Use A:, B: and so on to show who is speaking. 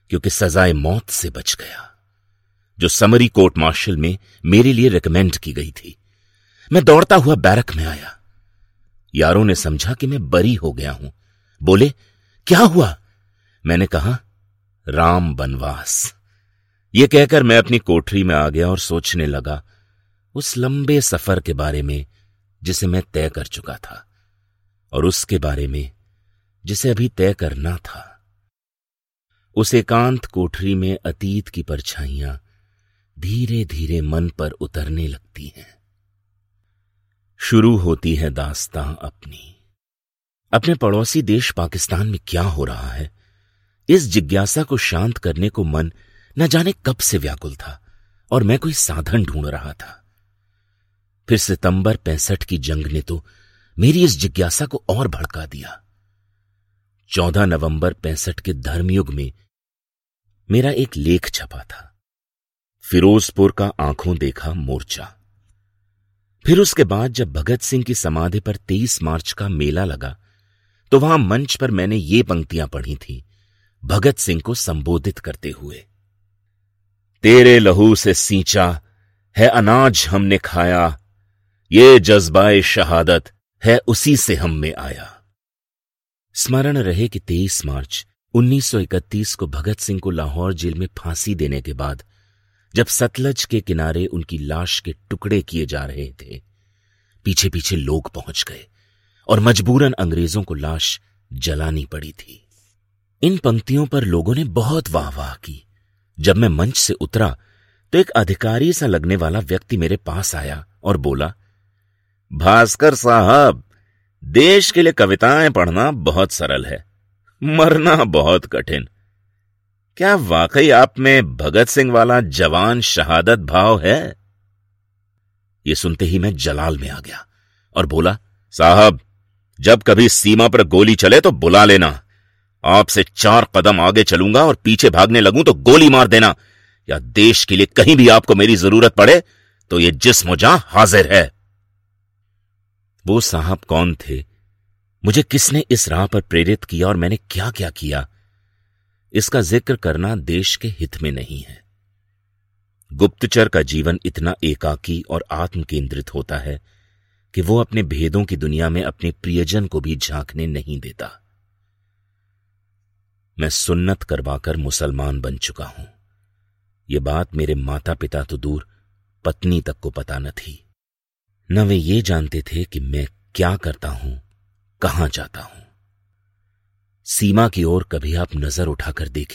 A: क्योंकि सजाए मौत से बच गया, जो समरी कोर्ट मार्शल में मेरे लिए रिकमेंड की गई थी। मैं दौड़ता हुआ बैरक में आया। यारों ने समझा कि मैं बरी हो गया हूं। बोले, क्या हुआ? मैंने कहा, राम बनवास। यह कहकर मैं अपनी कोठरी में आ गया और सोचने लगा उस लंबे सफर के बारे में जिसे मैं तय कर चुका था, और उसके बारे में जिसे अभी तय करना था। उस एकांत कोठरी में अतीत की परछाइयां धीरे धीरे मन पर उतरने लगती हैं। शुरू होती है दास्तां अपने पड़ोसी देश पाकिस्तान में क्या हो रहा है, इस जिज्ञासा को शांत करने को मन न जाने कब से व्याकुल था, और मैं कोई साधन ढूंढ रहा था। फिर सितंबर 65 की जंग ने तो मेरी इस जिज्ञासा को और भड़का दिया। 14 नवंबर 65 के धर्मयुग में मेरा एक लेख छपा था, फिरोजपुर का आंखों देखा मोर्चा। फिर उसके बाद जब भगत सिंह की समाधि पर 23 मार्च का मेला लगा, तो वहां मंच पर मैंने ये पंक्तियां पढ़ी थीं, भगत सिंह को संबोधित करते हुए। तेरे लहू से सींचा है अनाज हमने खाया, ये जज्बाए शहादत है उसी से हम में आया। स्मरण रहे कि 23 मार्च 1931 को भगत सिंह को लाहौर जेल में फांसी देने के बाद जब सतलज के किनारे उनकी लाश के टुकड़े किए जा रहे थे, पीछे पीछे लोग पहुंच गए और मजबूरन अंग्रेजों को लाश जलानी पड़ी थी। इन पंक्तियों पर लोगों ने बहुत वाह-वाह की। जब मैं मंच से उतरा तो एक अधिकारी सा लगने वाला व्यक्ति मेरे पास आया और बोला, भास्कर साहब, देश के लिए कविताएं पढ़ना बहुत सरल है, मरना बहुत कठिन। क्या वाकई आप में भगत सिंह वाला जवान शहादत भाव है? यह सुनते ही मैं जलाल में आ गया और बोला, साहब, जब कभी सीमा पर गोली चले तो बुला लेना। आपसे 4 कदम आगे चलूंगा और पीछे भागने लगूं तो गोली मार देना, या देश के लिए कहीं भी आपको मेरी जरूरत पड़े तो यह जिस्म जहां हाजिर है। वो साहब कौन थे, मुझे किसने इस राह पर प्रेरित किया और मैंने क्या क्या किया, इसका जिक्र करना देश के हित में नहीं है। गुप्तचर का जीवन इतना एकाकी और आत्म केंद्रित होता है कि वो अपने भेदों की दुनिया में अपने प्रियजन को भी झांकने नहीं देता। मैं सुन्नत करवाकर मुसलमान बन चुका हूं। यह बात मेरे माता पिता तो दूर, पत्नी तक को पता न थी। न वे ये जानते थे कि मैं क्या करता हूं, कहां जाता हूं। सीमा की ओर कभी आप नजर उठाकर देखें।